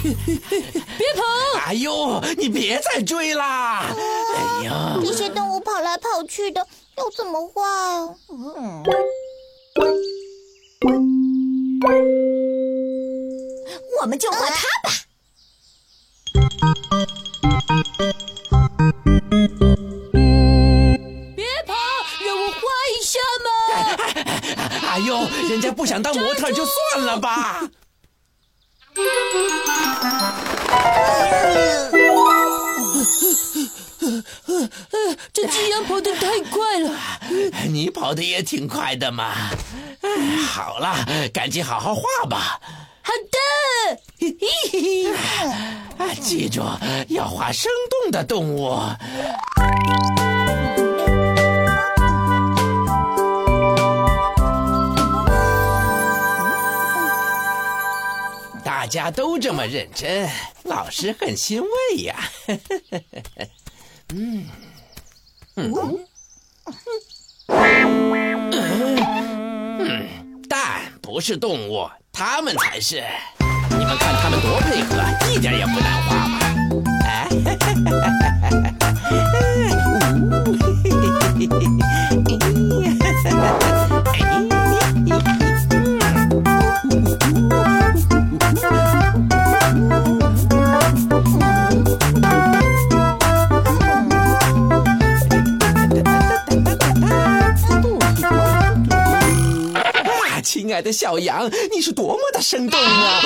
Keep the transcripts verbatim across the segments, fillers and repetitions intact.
别跑！ 哎呦，你别再追啦！哎呀， 这些动物跑来跑去的，要怎么画啊？嗯， 我们就画它吧。 别跑，让我画一下嘛！ 哎呦，人家不想当模特就算了吧。 这只羊跑得太快了。 你跑得也挺快的嘛。好了，赶紧好好画吧。 好的。 啊，记住要画生动的动物。大家都这么认真，老师很欣慰呀。嗯嗯嗯，蛋不是动物，它们才是。你们看它们多配合，一点也不难画吧？哎，亲爱的小羊，你是多么的生动啊！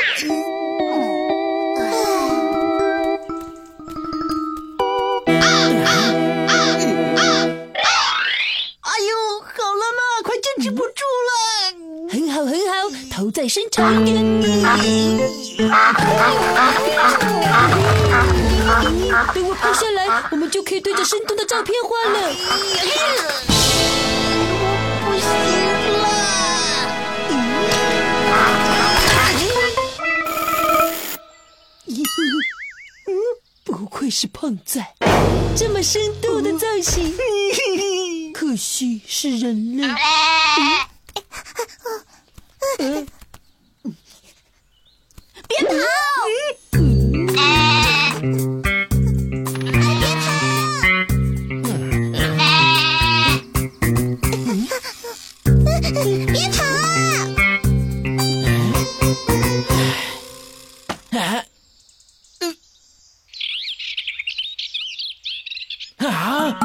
哎呦，好了嘛，快坚持不住了。 很好，很好，头再伸长一点。等我拍下来，我们就可以对着生动的照片画了。 不行了。 不愧是胖仔，这么生动的造型，可惜是人类。嗯嗯、 别跑！别跑！ 啊！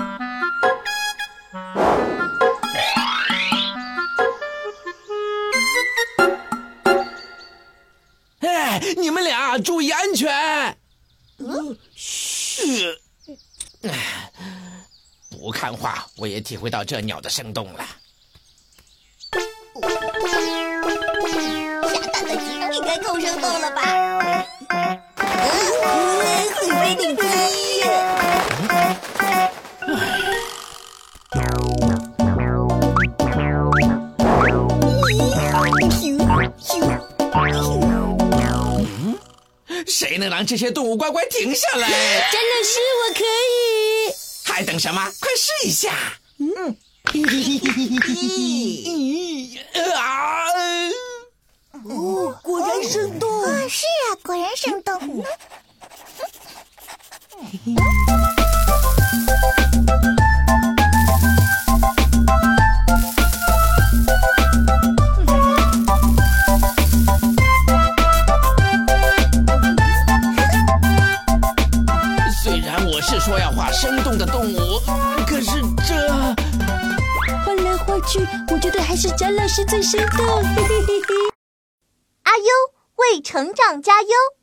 哎，你们俩注意安全！ 嗯， 嘘。不看画，我也体会到这鸟的生动了。 下蛋的鸡应该够生动了吧？嗯，会飞的鸡。 谁能让这些动物乖乖停下来？ 詹老师，我可以。 还等什么？快试一下！嗯，啊！ 哦，果然生动。 啊，是啊，果然生动。 是说要画生动的动物，可是这画来画去，我觉得还是詹老师最生动。 阿优为成长加油。